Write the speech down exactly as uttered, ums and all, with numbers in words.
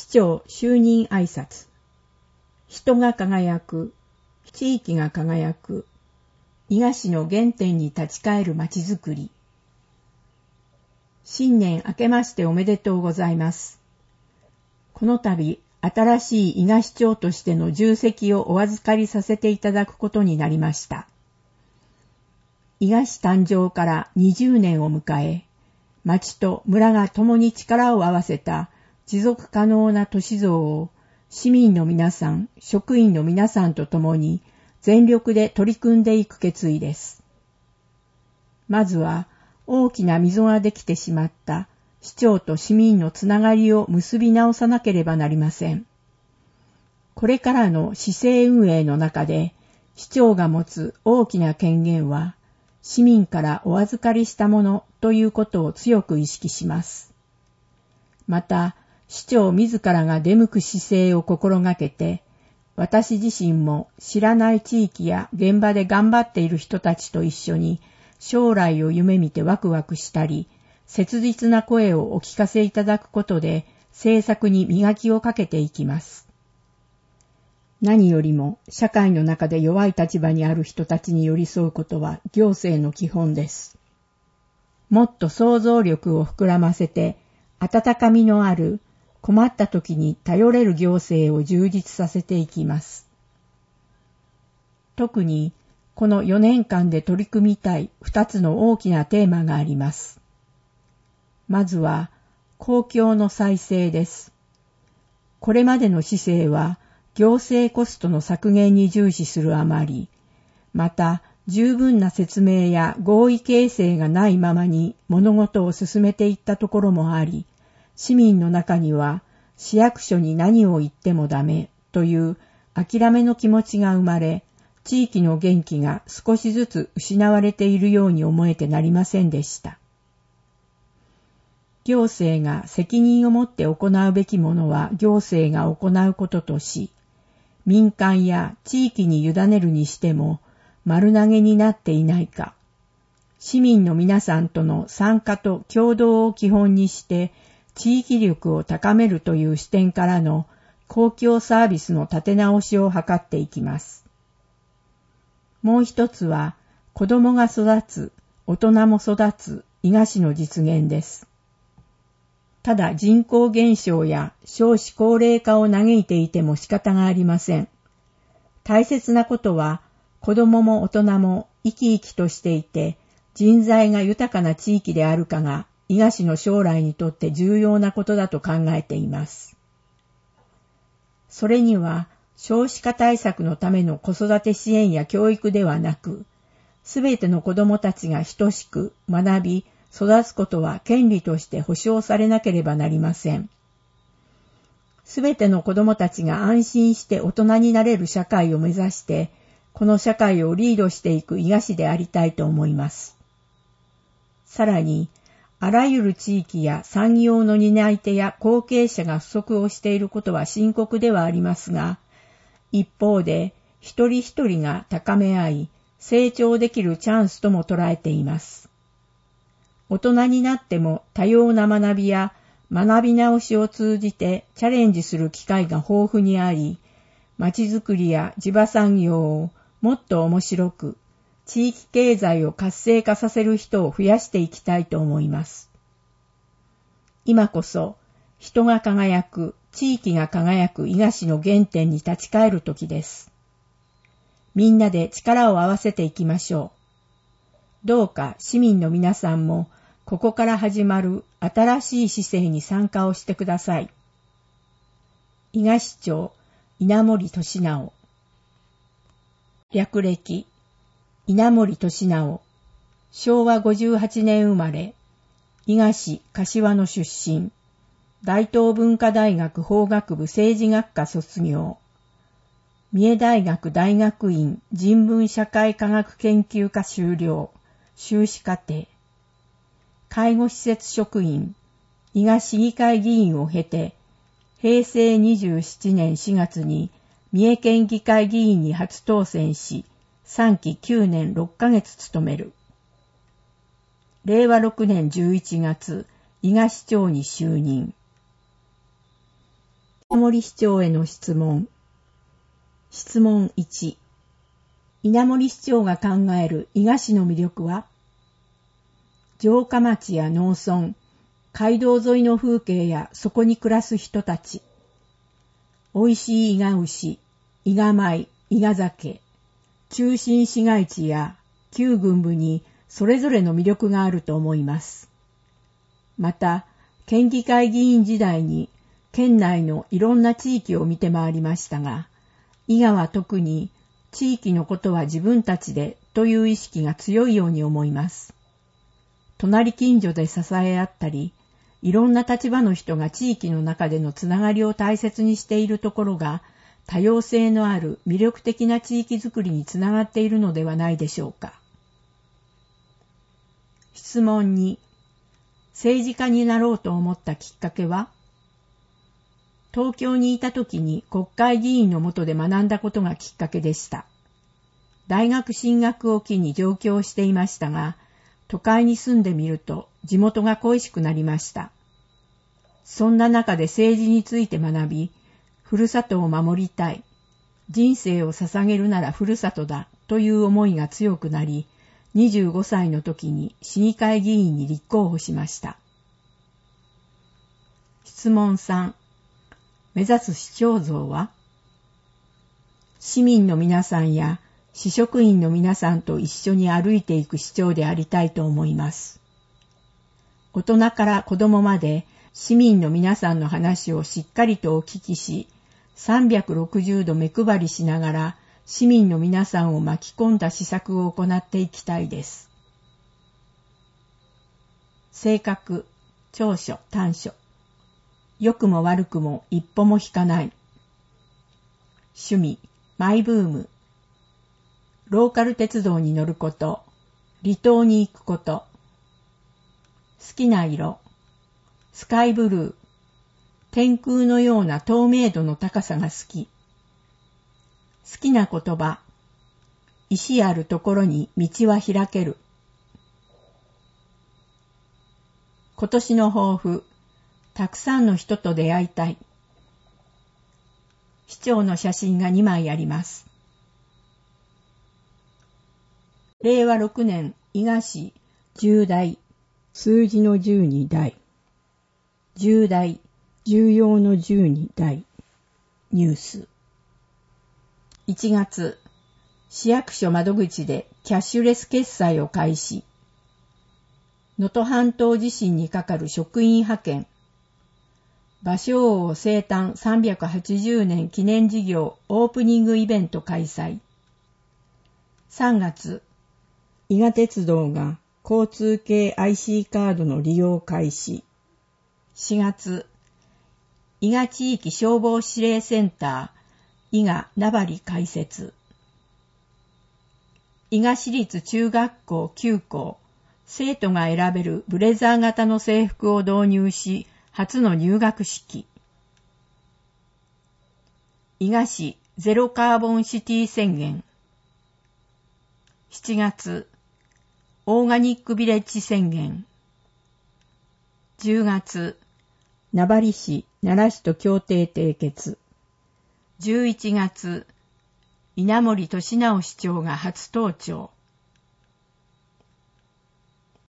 長就任挨拶。人が輝く、地域が輝く、伊賀市の原点に立ち返るまちづくり。新年明けましておめでとうございます。この度、新しい伊賀市長としての重責をお預かりさせていただくことになりました。伊賀市誕生からにじゅうねんを迎え、町と村が共に力を合わせた持続可能な都市像を市民の皆さん、職員の皆さんと共に全力で取り組んでいく決意です。まずは大きな溝ができてしまった市長と市民のつながりを結び直さなければなりません。これからの市政運営の中で市長が持つ大きな権限は市民からお預かりしたものということを強く意識します。また、市長自らが出向く姿勢を心がけて、私自身も知らない地域や現場で頑張っている人たちと一緒に将来を夢見てワクワクしたり、切実な声をお聞かせいただくことで政策に磨きをかけていきます。何よりも社会の中で弱い立場にある人たちに寄り添うことは行政の基本です。もっと想像力を膨らませて、温かみのある困った時に頼れる行政を充実させていきます。特にこのよねんかんで取り組みたいふたつの大きなテーマがあります。まずは公共の再生です。これまでの市政は行政コストの削減に重視するあまり、また十分な説明や合意形成がないままに物事を進めていったところもあり、市民の中には市役所に何を言ってもダメという諦めの気持ちが生まれ、地域の元気が少しずつ失われているように思えてなりませんでした。行政が責任を持って行うべきものは行政が行うこととし、民間や地域に委ねるにしても丸投げになっていないか、市民の皆さんとの参加と協働を基本にして地域力を高めるという視点からの公共サービスの立て直しを図っていきます。もう一つは子どもが育つ、大人も育つ伊賀市の実現です。ただ人口減少や少子高齢化を嘆いていても仕方がありません。大切なことは子どもも大人も生き生きとしていて人材が豊かな地域であるかが伊賀市の将来にとって重要なことだと考えています。それには少子化対策のための子育て支援や教育ではなく、すべての子どもたちが等しく学び、育つことは権利として保障されなければなりません。すべての子どもたちが安心して大人になれる社会を目指して、この社会をリードしていく伊賀市でありたいと思います。さらに、あらゆる地域や産業の担い手や後継者が不足をしていることは深刻ではありますが、一方で一人一人が高め合い、成長できるチャンスとも捉えています。大人になっても多様な学びや学び直しを通じてチャレンジする機会が豊富にあり、まちづくりや地場産業をもっと面白く、地域経済を活性化させる人を増やしていきたいと思います。今こそ人が輝く、地域が輝く伊賀市の原点に立ち返る時です。みんなで力を合わせていきましょう。どうか市民の皆さんもここから始まる新しい市政に参加をしてください。伊賀市長稲森俊直。略歴稲森俊直、しょうわごじゅうはちねん生まれ、伊賀市柏の出身、大東文化大学法学部政治学科卒業、三重大学大学院人文社会科学研究科修了、修士課程、介護施設職員、伊賀市議会議員を経て、へいせいにじゅうななねんしがつに三重県議会議員に初当選し、さんききゅうねんろっかげつ務める。れいわろくねんじゅういちがつ、伊賀市長に就任。 稲森市長への質問。質問いち。稲森市長が考える伊賀市の魅力は？城下町や農村、街道沿いの風景やそこに暮らす人たち。美味しい伊賀牛、伊賀米、伊賀酒、中心市街地や旧郡部にそれぞれの魅力があると思います。また、県議会議員時代に県内のいろんな地域を見て回りましたが、伊賀は特に地域のことは自分たちでという意識が強いように思います。隣近所で支え合ったり、いろんな立場の人が地域の中でのつながりを大切にしているところが、多様性のある魅力的な地域づくりにつながっているのではないでしょうか。質問に、政治家になろうと思ったきっかけは？東京にいた時に国会議員の下で学んだことがきっかけでした。大学進学を機に上京していましたが、都会に住んでみると地元が恋しくなりました。そんな中で政治について学び、ふるさとを守りたい、人生を捧げるならふるさとだという思いが強くなり、にじゅうごさいの時に市議会議員に立候補しました。質問さん。目指す市長像は？市民の皆さんや市職員の皆さんと一緒に歩いていく市長でありたいと思います。大人から子供まで市民の皆さんの話をしっかりとお聞きし、さんびゃくろくじゅうど目配りしながら市民の皆さんを巻き込んだ施策を行っていきたいです。性格、長所、短所。良くも悪くも一歩も引かない。趣味、マイブーム。ローカル鉄道に乗ること、離島に行くこと。好きな色、スカイブルー。天空のような透明度の高さが好き。好きな言葉、石あるところに道は開ける。今年の抱負、たくさんの人と出会いたい。市長の写真がにまいあります。れいわろくねん伊賀市重大、数字のじゅうに大、重大、重要のじゅうに大、ニュース。いちがつ、市役所窓口でキャッシュレス決済を開始。能登半島地震にかかる職員派遣。芭蕉王生誕さんびゃくはちじゅうねん記念事業オープニングイベント開催。さんがつ、伊賀鉄道が交通系 アイシー カードの利用開始。しがつ、伊賀地域消防指令センター伊賀名張開設。伊賀市立中学校きゅう校、生徒が選べるブレザー型の制服を導入し、初の入学式。伊賀市ゼロカーボンシティ宣言。しちがつ、オーガニックビレッジ宣言。じゅうがつ、名張市奈良市と協定締結。じゅういちがつ、稲森俊直市長が初登庁。